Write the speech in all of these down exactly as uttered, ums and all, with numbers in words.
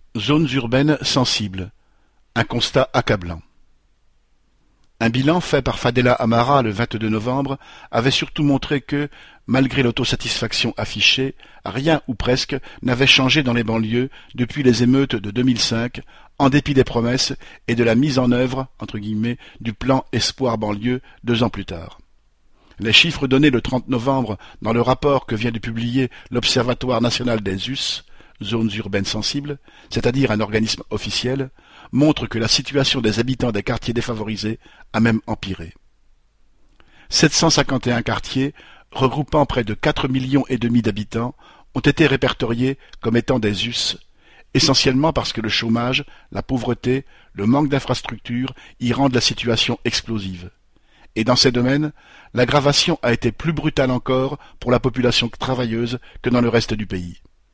Zones urbaines sensibles. Un constat accablant. Un bilan fait par Fadela Amara le vingt-deux novembre avait surtout montré que, malgré l'autosatisfaction affichée, rien ou presque n'avait changé dans les banlieues depuis les émeutes de deux mille cinq, en dépit des promesses et de la mise en œuvre entre guillemets, du plan Espoir banlieue deux ans plus tard. Les chiffres donnés le trente novembre dans le rapport que vient de publier l'Observatoire national des Z U S, zones urbaines sensibles, c'est-à-dire un organisme officiel, montrent que la situation des habitants des quartiers défavorisés a même empiré. sept cent cinquante et un quartiers, regroupant près de quatre millions et demi d'habitants, ont été répertoriés comme étant des Z U S, essentiellement parce que le chômage, la pauvreté, le manque d'infrastructures y rendent la situation explosive. Et dans ces domaines, l'aggravation a été plus brutale encore pour la population travailleuse que dans le reste du pays.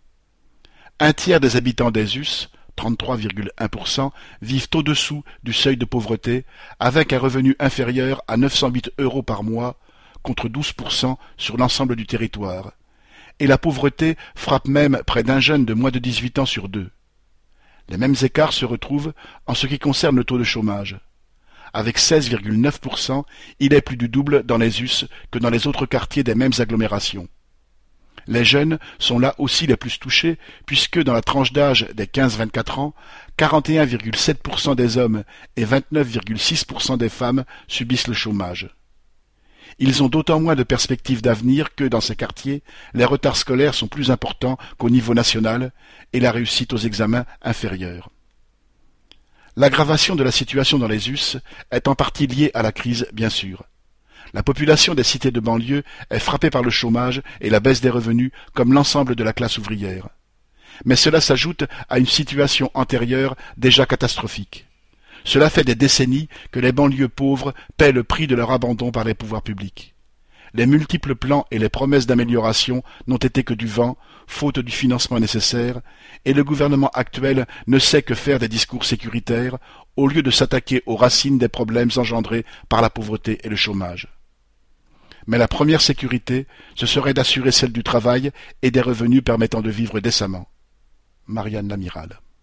Un tiers des habitants des Z U S, trente-trois virgule un pour cent, vivent au-dessous du seuil de pauvreté, avec un revenu inférieur à neuf cent huit euros par mois, contre douze pour cent sur l'ensemble du territoire. Et la pauvreté frappe même près d'un jeune de moins de dix-huit ans sur deux. Les mêmes écarts se retrouvent en ce qui concerne le taux de chômage. Avec seize virgule neuf pour cent, il est plus du double dans les Z U S que dans les autres quartiers des mêmes agglomérations. Les jeunes sont là aussi les plus touchés, puisque dans la tranche d'âge des quinze à vingt-quatre ans, quarante et un virgule sept pour cent des hommes et vingt-neuf virgule six pour cent des femmes subissent le chômage. Ils ont d'autant moins de perspectives d'avenir que, dans ces quartiers, les retards scolaires sont plus importants qu'au niveau national et la réussite aux examens inférieure. L'aggravation de la situation dans les Z U S est en partie liée à la crise, bien sûr. La population des cités de banlieue est frappée par le chômage et la baisse des revenus comme l'ensemble de la classe ouvrière. Mais cela s'ajoute à une situation antérieure déjà catastrophique. Cela fait des décennies que les banlieues pauvres paient le prix de leur abandon par les pouvoirs publics. Les multiples plans et les promesses d'amélioration n'ont été que du vent, faute du financement nécessaire, et le gouvernement actuel ne sait que faire des discours sécuritaires au lieu de s'attaquer aux racines des problèmes engendrés par la pauvreté et le chômage. Mais la première sécurité, ce serait d'assurer celle du travail et des revenus permettant de vivre décemment. Marianne Lamiral.